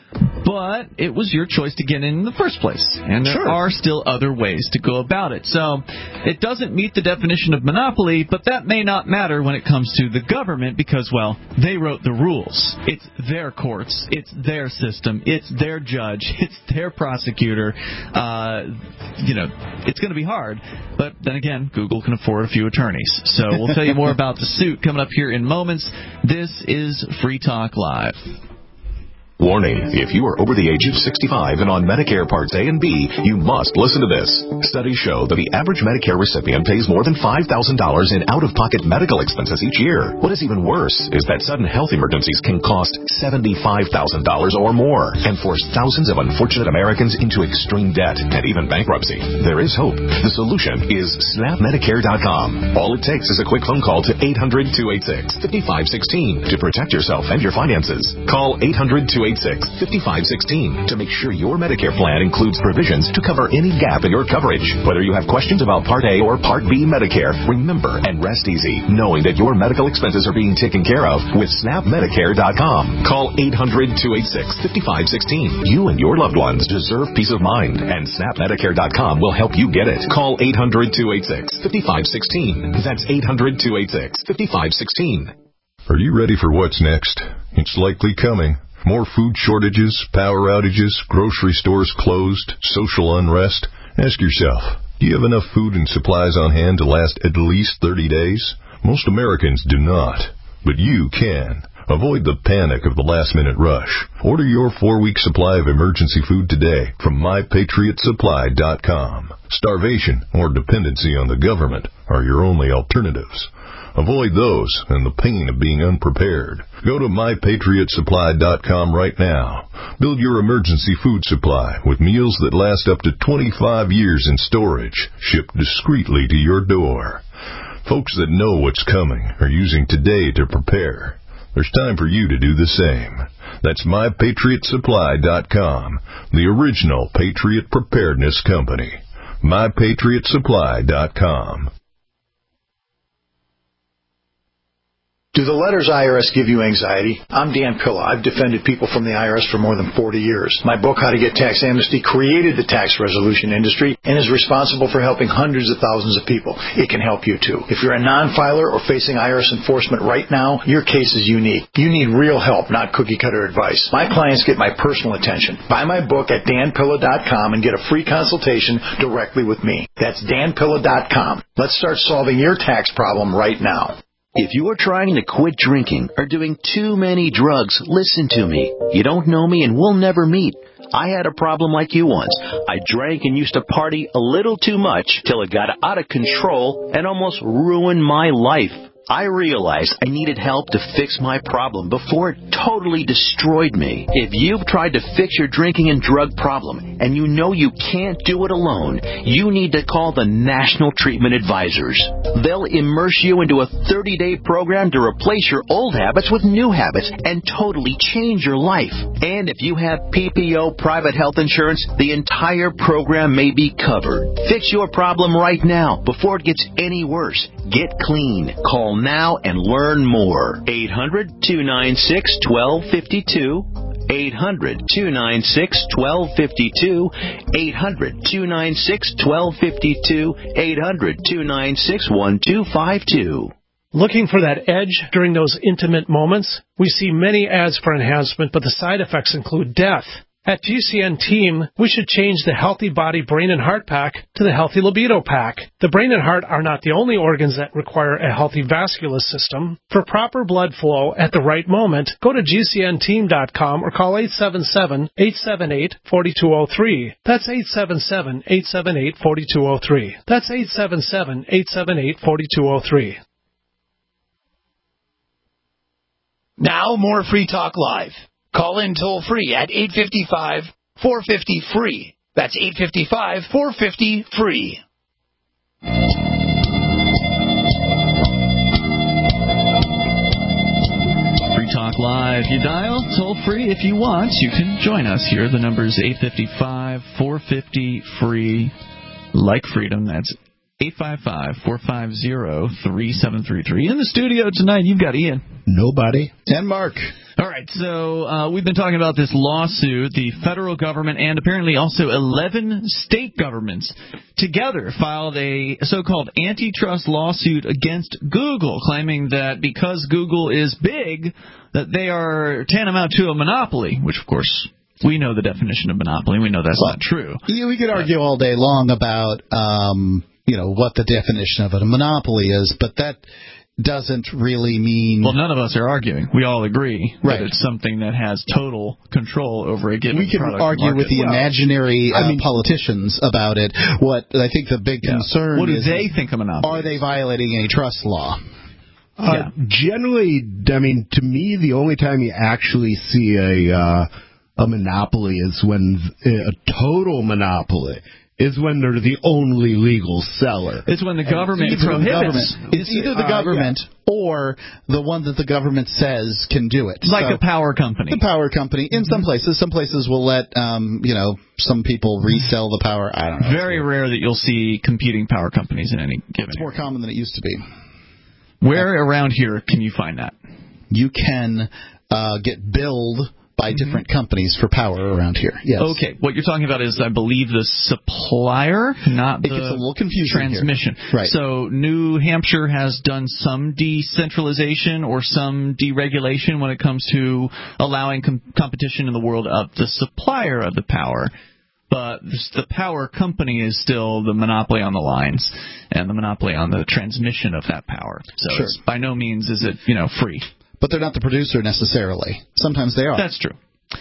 But it was your choice to get in in the first place, and there sure. are still other ways to go about it. So it doesn't meet the definition of monopoly, but that may not matter when it comes to the government because, well, they wrote the rules. It's their courts. It's their system. It's their judge. It's their prosecutor. Uh, you know, it's going to be hard. But then again, Google can afford a few attorneys. So we'll tell you more about the suit coming up here in moments. This is Free Talk Live. Warning, if you are over the age of sixty-five and on Medicare Parts A and B, you must listen to this. Studies show that the average Medicare recipient pays more than five thousand dollars in out-of-pocket medical expenses each year. What is even worse is that sudden health emergencies can cost seventy-five thousand dollars or more and force thousands of unfortunate Americans into extreme debt and even bankruptcy. There is hope. The solution is snap medicare dot com. All it takes is a quick phone call to eight hundred, two eight six, five five one six to protect yourself and your finances. Call eight hundred, two eight six, five five one six to make sure your Medicare plan includes provisions to cover any gap in your coverage. Whether you have questions about Part A or Part B Medicare, remember and rest easy knowing that your medical expenses are being taken care of with snap medicare dot com. Call eight hundred, two eight six, five five one six. You and your loved ones deserve peace of mind, and snap medicare dot com will help you get it. Call eight hundred, two eight six, five five one six. That's eight hundred, two eight six, five five one six. Are you ready for what's next? It's likely coming. More food shortages, power outages, grocery stores closed, social unrest. Ask yourself, do you have enough food and supplies on hand to last at least thirty days? Most Americans do not, but you can. Avoid the panic of the last-minute rush. Order your four-week supply of emergency food today from my patriot supply dot com. Starvation or dependency on the government are your only alternatives. Avoid those and the pain of being unprepared. Go to my patriot supply dot com right now. Build your emergency food supply with meals that last up to twenty-five years in storage, shipped discreetly to your door. Folks that know what's coming are using today to prepare. There's time for you to do the same. That's my patriot supply dot com, the original Patriot Preparedness Company. my patriot supply dot com. Do the letters I R S give you anxiety? I'm Dan Pilla. I've defended people from the I R S for more than forty years. My book, How to Get Tax Amnesty, created the tax resolution industry and is responsible for helping hundreds of thousands of people. It can help you, too. If you're a non-filer or facing I R S enforcement right now, your case is unique. You need real help, not cookie-cutter advice. My clients get my personal attention. Buy my book at dan pilla dot com and get a free consultation directly with me. That's dan pilla dot com. Let's start solving your tax problem right now. If you are trying to quit drinking or doing too many drugs, listen to me. You don't know me and we'll never meet. I had a problem like you once. I drank and used to party a little too much till it got out of control and almost ruined my life. I realized I needed help to fix my problem before it totally destroyed me. If you've tried to fix your drinking and drug problem and you know you can't do it alone, you need to call the National Treatment Advisors. They'll immerse you into a thirty-day program to replace your old habits with new habits and totally change your life. And if you have P P O private health insurance, the entire program may be covered. Fix your problem right now before it gets any worse. Get clean. Call now and learn more. eight hundred, two nine six, one two five two. eight hundred, two nine six, one two five two. eight hundred, two nine six, one two five two. eight hundred, two nine six, one two five two. Looking for that edge during those intimate moments? We see many ads for enhancement, but the side effects include death. At G C N Team, we should change the Healthy Body Brain and Heart Pack to the Healthy Libido Pack. The brain and heart are not the only organs that require a healthy vascular system. For proper blood flow at the right moment, go to G C N team dot com or call eight seven seven, eight seven eight, four two zero three. That's eight seven seven, eight seven eight, four two zero three. That's eight seven seven, eight seven eight, four two zero three. Now more Free Talk Live. Call in toll-free at eight five five, four five zero, F R E E. That's eight five five, four five zero, F R E E. Free Talk Live. You dial toll-free if you want. You can join us here. The number is eight five five, four five zero, F R E E. Like freedom, that's eight five five, four five zero, three seven three three. In the studio tonight, you've got Ian. Nobody. And Mark. All right, so uh, we've been talking about this lawsuit. The federal government and apparently also eleven state governments together filed a so-called antitrust lawsuit against Google, claiming that because Google is big, that they are tantamount to a monopoly, which, of course, we know the definition of monopoly. We know that's well, not true. Yeah, we could argue all day long about, um, you know, what the definition of a monopoly is, but that doesn't really mean... Well, none of us are arguing. We all agree right. that it's something that has total control over a given we can product argue market. with the well, imaginary uh, I mean, politicians about it. What I think the big yeah. concern what do is... they think of monopoly? Are they violating antitrust law? Uh, yeah. Generally, I mean, to me, the only time you actually see a uh, a monopoly is when a total monopoly is when they're the only legal seller. It's when the government it's prohibits. The government. It's either the government uh, yeah. or the one that the government says can do it. Like so, a power company. The power company. In mm-hmm. some places. Some places will let, um, you know, some people resell the power. I don't know. Very rare that you'll see competing power companies in any given It's more area. common than it used to be. Where yeah. around here can you find that? You can uh, get billed by different mm-hmm. companies for power around here. Yes. Okay. What you're talking about is, I believe, the supplier, not it the gets a little confusing transmission. Here. Right. So New Hampshire has done some decentralization or some deregulation when it comes to allowing com- competition in the world of the supplier of the power. But the power company is still the monopoly on the lines and the monopoly on the transmission of that power. So sure. it's by no means is it, you know, free. But they're not the producer necessarily. Sometimes they are. That's true.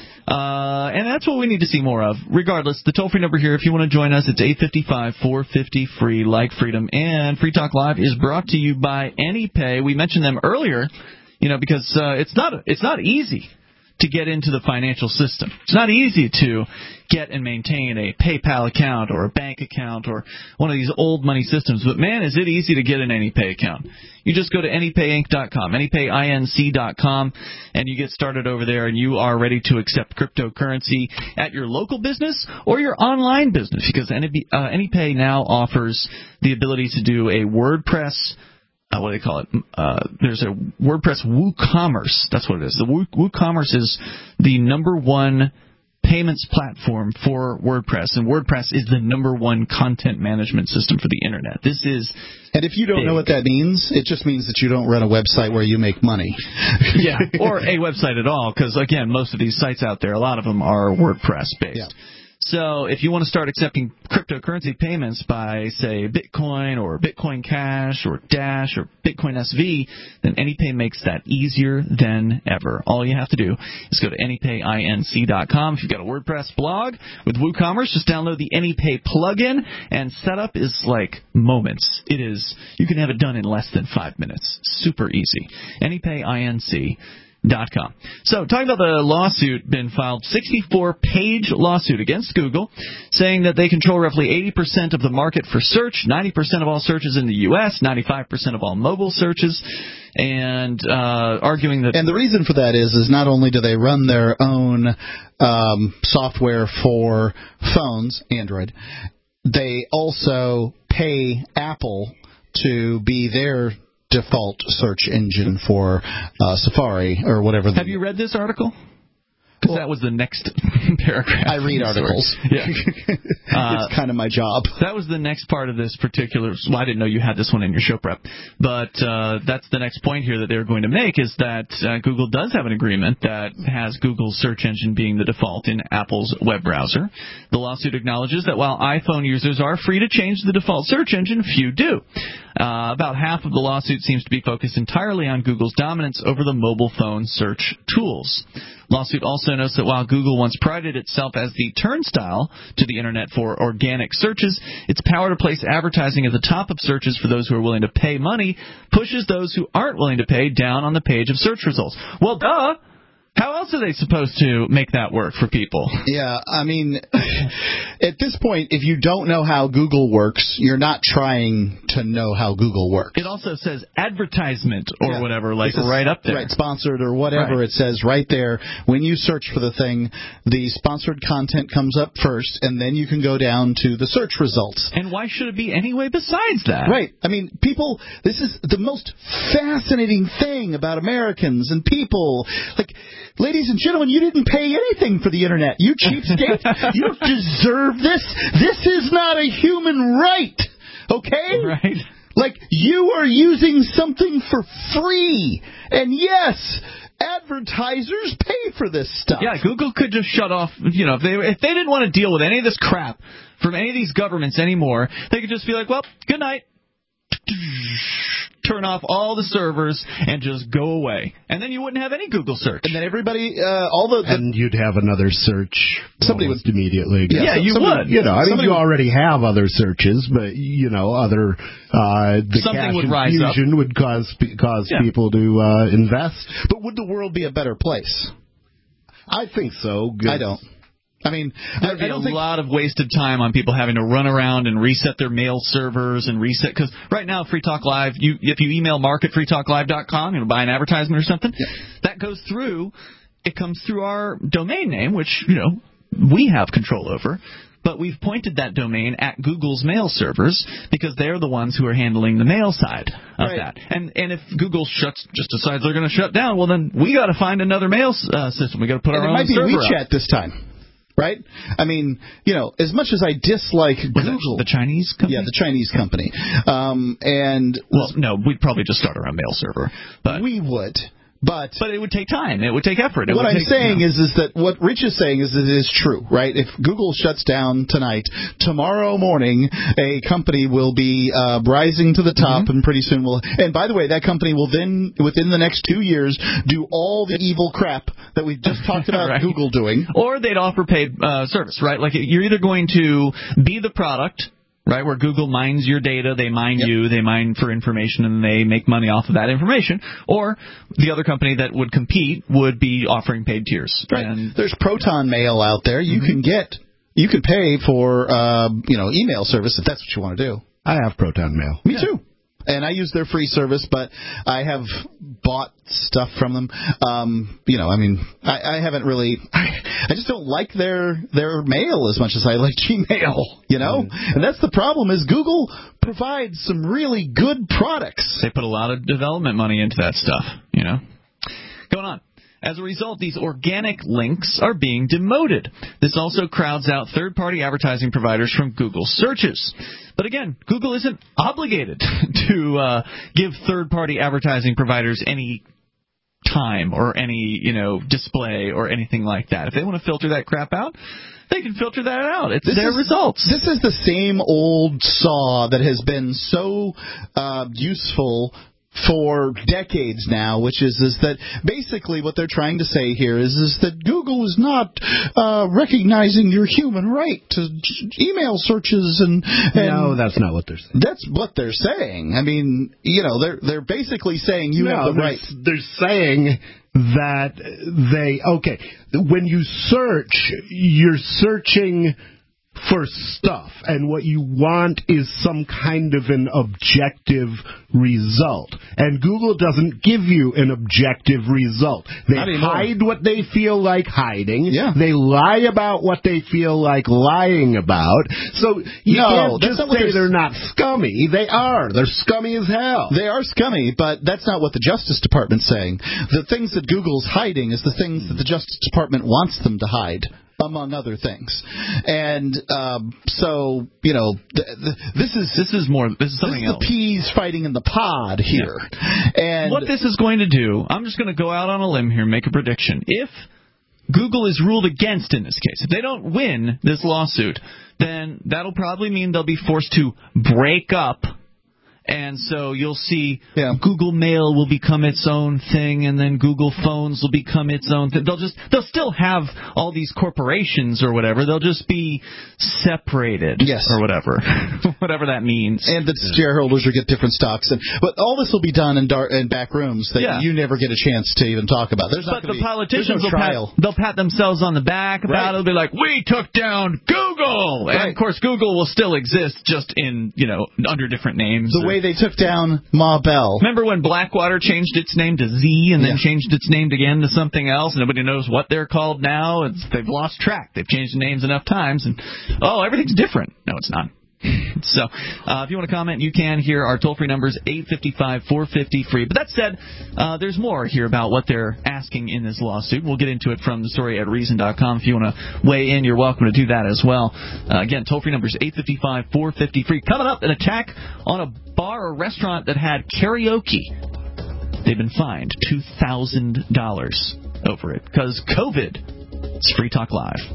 Uh, and that's what we need to see more of. Regardless, the toll-free number here, if you want to join us, it's eight five five, four five zero, F R E E, like freedom. And Free Talk Live is brought to you by AnyPay. We mentioned them earlier, you know, because uh, it's not it's not easy to get into the financial system. It's not easy to get and maintain a PayPal account or a bank account or one of these old money systems, but man, is it easy to get an AnyPay account. You just go to any pay inc dot com, any pay inc dot com, and you get started over there, and you are ready to accept cryptocurrency at your local business or your online business, because AnyPay now offers the ability to do a WordPress Uh, what do they call it? Uh, there's a WordPress WooCommerce. That's what it is. The Woo, WooCommerce is the number one payments platform for WordPress, and WordPress is the number one content management system for the Internet. This is And if you don't big. know what that means, it just means that you don't run a website where you make money. Yeah, or a website at all, because, again, most of these sites out there, a lot of them are WordPress-based. Yeah. So if you want to start accepting cryptocurrency payments by, say, Bitcoin or Bitcoin Cash or Dash or Bitcoin S V, then AnyPay makes that easier than ever. All you have to do is go to any pay inc dot com. If you've got a WordPress blog with WooCommerce, just download the AnyPay plugin, and setup is like moments. It is, you can have it done in less than five minutes. Super easy. any pay inc dot com. So, talking about the lawsuit been filed, sixty-four page lawsuit against Google, saying that they control roughly eighty percent of the market for search, ninety percent of all searches in the U S, ninety-five percent of all mobile searches, and uh, arguing that... And the reason for that is, is not only do they run their own um, software for phones, Android, they also pay Apple to be their default search engine for uh, Safari or whatever. Have you read this article? Because well, that was the next paragraph. I read articles. Yeah. uh, it's kind of my job. That was the next part of this particular... Well, I didn't know you had this one in your show prep. But uh, that's the next point here that they're going to make, is that uh, Google does have an agreement that has Google's search engine being the default in Apple's web browser. The lawsuit acknowledges that while iPhone users are free to change the default search engine, few do. Uh, about half of the lawsuit seems to be focused entirely on Google's dominance over the mobile phone search tools. Lawsuit also notes that while Google once prided itself as the turnstile to the Internet for organic searches, its power to place advertising at the top of searches for those who are willing to pay money pushes those who aren't willing to pay down on the page of search results. Well, duh! How else are they supposed to make that work for people? Yeah, I mean, at this point, if you don't know how Google works, you're not trying to know how Google works. It also says advertisement or yeah. whatever, like right up there. Right, sponsored or whatever. Right. It says right there, when you search for the thing, the sponsored content comes up first, and then you can go down to the search results. And why should it be anyway besides that? Right. I mean, people, this is the most fascinating thing about Americans and people. Like, ladies and gentlemen, you didn't pay anything for the Internet. You cheapskate. You don't deserve this. This is not a human right. Okay? Right. Like, you are using something for free. And yes, advertisers pay for this stuff. Yeah, Google could just shut off, you know, if they, if they didn't want to deal with any of this crap from any of these governments anymore, they could just be like, well, good night. Turn off all the servers and just go away, and then you wouldn't have any Google search. And then everybody, uh, all the, the and you'd have another search. Somebody would immediately. Again. Yeah, so, you somebody, would. You know, I mean, you would, already have other searches, but you know, other uh, the something cash would rise up. infusion would cause cause yeah. people to uh, invest. But would the world be a better place? I think so. I don't. I mean, there'd I, be I don't a think... lot of wasted time on people having to run around and reset their mail servers and reset. Because right now, Free Talk Live, you if you email mark at free talk live dot com, you know, buy an advertisement or something, yeah. that goes through. It comes through our domain name, which you know we have control over. But we've pointed that domain at Google's mail servers because they're the ones who are handling the mail side of right. that. And and if Google shuts just decides they're going to shut down, well then we got to find another mail uh, system. We got to put and our it own might be server WeChat up. this time. Right? I mean, you know, as much as I dislike Was Google. The Chinese company? Yeah, the Chinese company. Um, and Well, no, we'd probably just start our own mail server. But we would. But but it would take time. It would take effort. It what would I'm take, saying you know. is is that what Rich is saying is that it is true, right? If Google shuts down tonight, tomorrow morning a company will be uh, rising to the top, mm-hmm. and pretty soon will. And by the way, that company will then, within the next two years, do all the evil crap that we've just talked about right. Google doing. Or they'd offer paid uh, service, right? Like you're either going to be the product, right? Where Google mines your data, they mine yep. you, they mine for information, and they make money off of that information. Or the other company that would compete would be offering paid tiers. Right. And there's Proton Mail out there. You mm-hmm. can get, you can pay for, uh, you know, email service if that's what you want to do. I have Proton Mail. Me yeah. too. And I use their free service, but I have bought stuff from them. Um, you know, I mean, I, I haven't really. I, I just don't like their their mail as much as I like Gmail. You know, mm. and that's the problem. Is Google provides some really good products. They put a lot of development money into that stuff. You know, going on. As a result, these organic links are being demoted. This also crowds out third-party advertising providers from Google searches. But again, Google isn't obligated to uh, give third-party advertising providers any time or any, you know, display or anything like that. If they want to filter that crap out, they can filter that out. It's this their is, results. This is the same old saw that has been so uh, useful for decades now, which is is that basically what they're trying to say here is is that Google is not uh, recognizing your human right to email searches and, and no, that's not what they're saying. That's what they're saying. I mean, you know, they're they're basically saying you no, have the they're, right. They're saying that they okay when you search, you're searching for stuff, and what you want is some kind of an objective result. And Google doesn't give you an objective result. They hide what they feel like hiding. Yeah. They lie about what they feel like lying about. So you no, can't just say they're, they're not scummy. They are. They're scummy as hell. They are scummy, but that's not what the Justice Department's saying. The things that Google's hiding is the things that the Justice Department wants them to hide, among other things. And um, so, you know, th- th- this is this is more this is something this is else. The peas fighting in the pod here. Yeah. And what this is going to do, I'm just going to go out on a limb here and make a prediction. If Google is ruled against in this case, if they don't win this lawsuit, then that'll probably mean they'll be forced to break up. And so you'll see yeah. Google Mail will become its own thing, and then Google Phones will become its own thing. They'll just they'll still have all these corporations or whatever. They'll just be separated, yes. or whatever, whatever that means. And the shareholders will get different stocks, and but all this will be done in dark in back rooms that yeah. you never get a chance to even talk about. There's not but the be, politicians no will trial. pat, they'll pat themselves on the back about right. it. They'll be like, "We took down Google," right. and of course Google will still exist, just in you know under different names. The or, way they took down Ma Bell. Remember when Blackwater changed its name to Z and then yeah. changed its name again to something else? Nobody knows what they're called now. It's, they've lost track. They've changed the names enough times, and oh, everything's different. No, it's not. So, uh, if you want to comment, you can. Here our toll-free numbers, eight five five, four five zero, free. But that said, uh, there's more here about what they're asking in this lawsuit. We'll get into it from the story at reason dot com. If you want to weigh in, you're welcome to do that as well. Uh, again, toll-free numbers, eight five five, four five zero, free. Coming up, an attack on a bar or restaurant that had karaoke. They've been fined two thousand dollars over it because COVID. It's Free Talk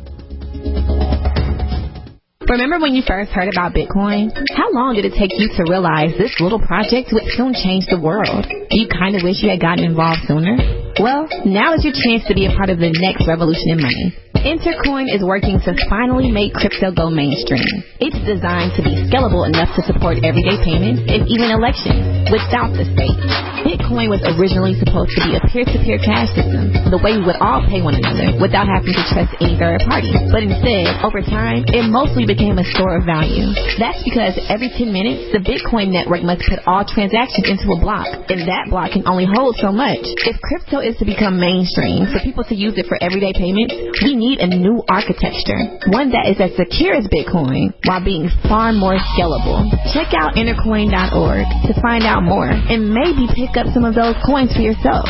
Live. Remember when you first heard about Bitcoin? How long did it take you to realize this little project would soon change the world? Do you kind of wish you had gotten involved sooner? Well, now is your chance to be a part of the next revolution in money. Intercoin is working to finally make crypto go mainstream. It's designed to be scalable enough to support everyday payments and even elections without the state. Bitcoin was originally supposed to be a peer-to-peer cash system, the way we would all pay one another without having to trust any third party. But instead, over time, it mostly became a store of value. That's because every ten minutes, the Bitcoin network must put all transactions into a block, and that block can only hold so much. If crypto is to become mainstream, for people to use it for everyday payments, we need a new architecture, one that is as secure as Bitcoin while being far more scalable. Check out intercoin dot org to find out more and maybe pick up some of those coins for yourself.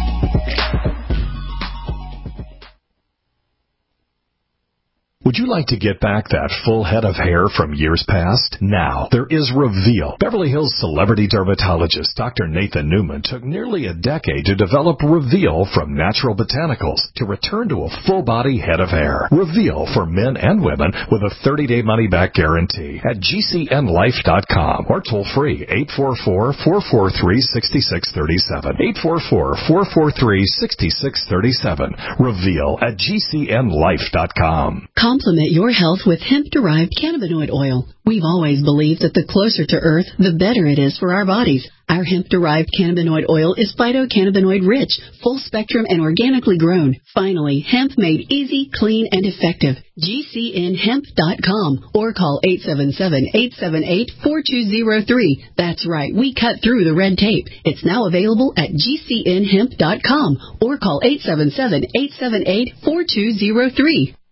Would you like to get back that full head of hair from years past? Now, there is Reveal. Beverly Hills celebrity dermatologist Doctor Nathan Newman took nearly a decade to develop Reveal from natural botanicals to return to a full-body head of hair. Reveal for men and women with a thirty-day money-back guarantee at G C N life dot com or toll-free eight four four, four four three, six six three seven. eight four four, four four three, six six three seven. Reveal at G C N life dot com. Call Complement your health with hemp-derived cannabinoid oil. We've always believed that the closer to Earth, the better it is for our bodies. Our hemp-derived cannabinoid oil is phytocannabinoid-rich, full-spectrum, and organically grown. Finally, hemp made easy, clean, and effective. G C N hemp dot com or call eight seven seven, eight seven eight, four two zero three. That's right, we cut through the red tape. It's now available at G C N hemp dot com or call eight seven seven, eight seven eight, four two zero three.